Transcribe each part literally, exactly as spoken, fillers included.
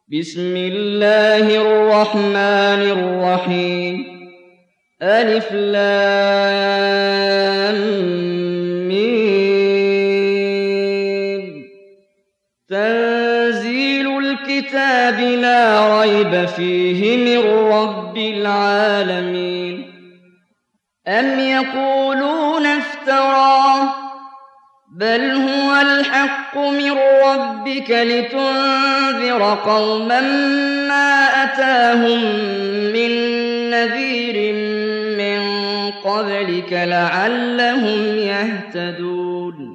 بسم الله الرحمن الرحيم ألف لام ميم تنزيل الكتاب لا ريب فيه من رب العالمين أم يقولون افتراه بل هو الحق من ربك لتنذر قوما ما أتاهم من نذير من قبلك لعلهم يهتدون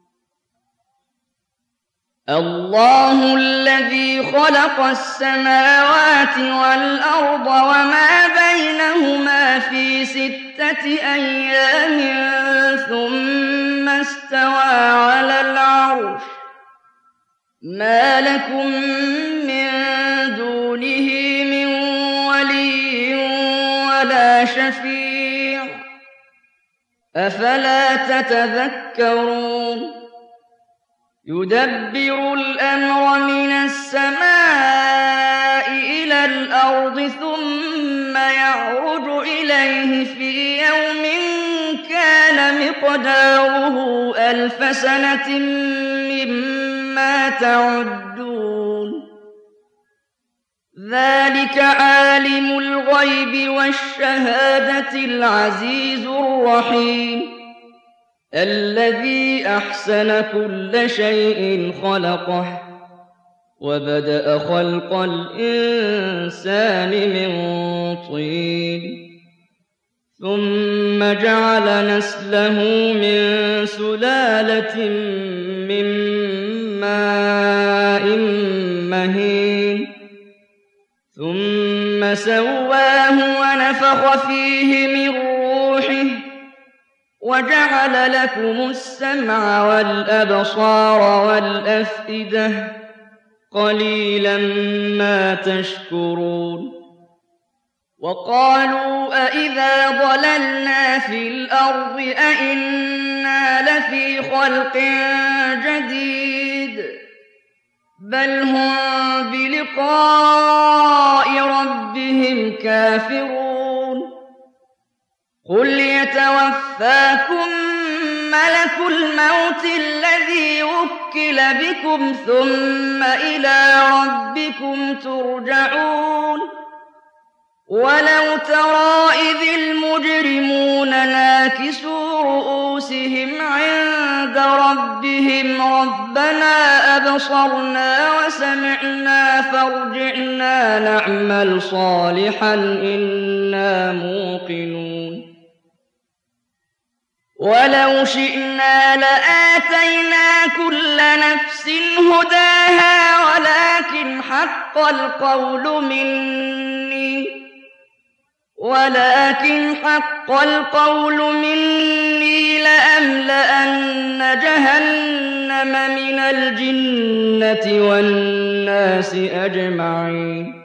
الله الذي خلق السماوات والأرض وما بينهما في ستة أيام ثم استوى على العرش ما لكم من دونه من ولي ولا شفيع أفلا تتذكرون يدبر الأمر من السماء إلى الأرض ثم يعرج إليه في يوم كان مقداره ألف سنة مما تعدون ذلك عالم الغيب والشهادة العزيز الرحيم الذي أحسن كل شيء خلقه وبدأ خلق الإنسان من طين ثم جعل نسله من سلالة من ماء مهين ثم سواه ونفخ فيه من روحه وجعل لكم السمع والأبصار والأفئدة قليلا ما تشكرون وقالوا أإذا ضللنا في الأرض أإنا لفي خلق جديد بل هم بلقاء ربهم كافرون قل يتوفاكم ملك الموت الذي وكل بكم ثم إلى ربكم ترجعون ولو ترى إذ المجرمون ناكسوا رؤوسهم عند ربهم ربنا أبصرنا وسمعنا فارجعنا نعمل صالحا إنا موقنون ولو شئنا لآتينا كل نفس هداها ولكن حق القول مني ولكن حق القول مني لأملأن جهنم من الجنة والناس أجمعين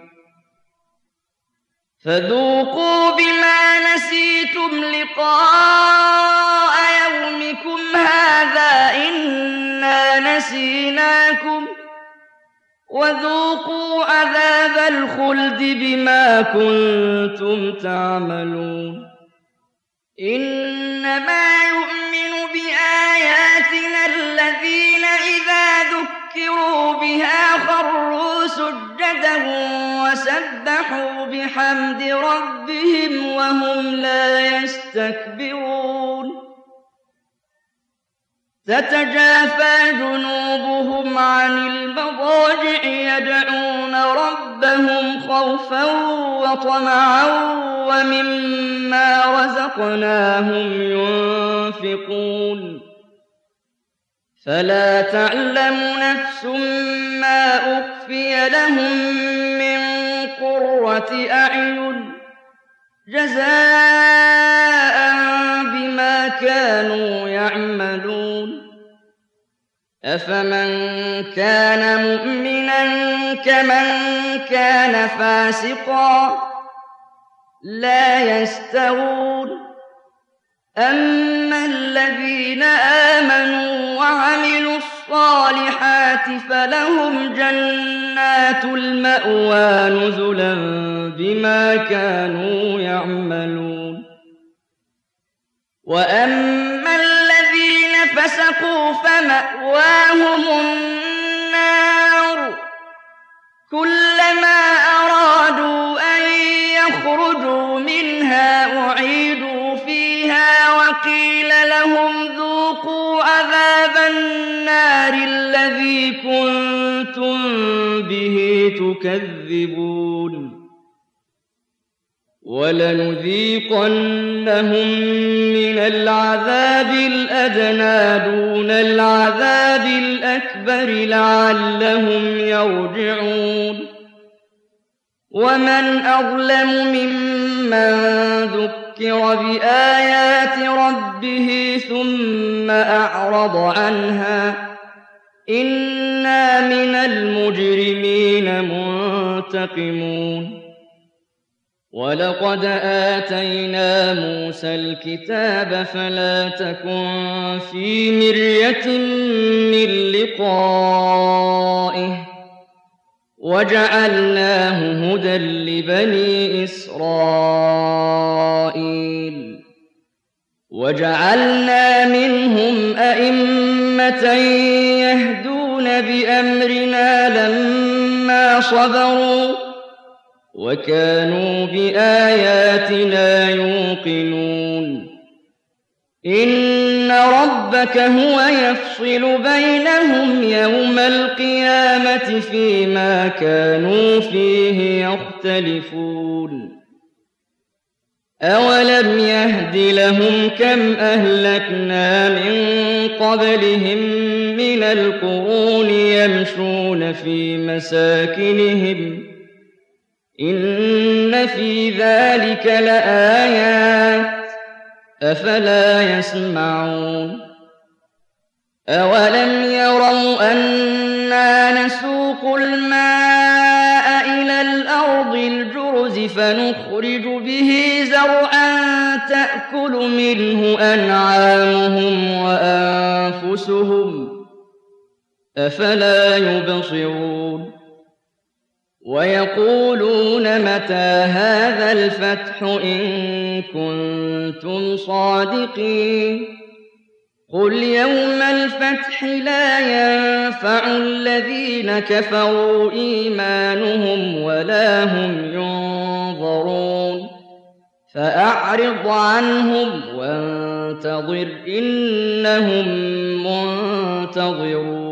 فذوقوا بما نسيتم لقاء يومكم هذا إنا نسيناكم وذوقوا عذاب الخلد بما كنتم تعملون إنما يؤمن بآياتنا الذين إذا ذكروا بها خروا سجدا وسبحوا بحمد ربهم وهم لا يستكبرون تتجافى جنوبهم عن المضاجع يدعون ربهم خوفا وطمعا ومما رزقناهم ينفقون فلا تعلم نفس ما أخفي لهم من قرة أعين جزاء بما كانوا يعملون أفمن كان مؤمنا كمن كان فاسقا لا يستوون أما الذين آمنوا وعملوا الصالحات الصالحات فلهم جنات المأوى نزلا بما كانوا يعملون. وأما الذين فسقوا فمأواهم النار كلما أرادوا أن يخرجوا منها أعيدوا فيها وقيل لهم ذوقوا عذاب النار الذي كنتم به تكذبون. ولنذيقنهم من العذاب الأدنى دون العذاب الأكبر لعلهم يرجعون. ومن أظلم ممن ذكر بآيات ربه ثم أعرض عنها إنا من المجرمين منتقمون. ولقد آتينا موسى الكتاب فلا تكن في مرية من لقائه وجعلناه هدى لبني إسرائيل. وجعلنا منهم أئمة يهدون بأمرنا لما صبروا وكانوا بآياتنا يوقنون. إن ربك هو يفصل بينهم يوم القيامة فيما كانوا فيه يختلفون. أولم يهد لهم كم أهلكنا من قبلهم من القرون يمشون في مساكنهم إن في ذلك لآيات أفلا يسمعون. أولم يروا أنا نسوق الماء إلى الأرض الجرز فنخرج به زرعا تأكل منه أنعامهم وأنفسهم أفلا يبصرون. ويقولون متى هذا الفتح إن كنتم صادقين قل يوم الفتح لا ينفع الذين كفروا إيمانهم ولا هم ينظرون فأعرض عنهم وانتظر إنهم منتظرون.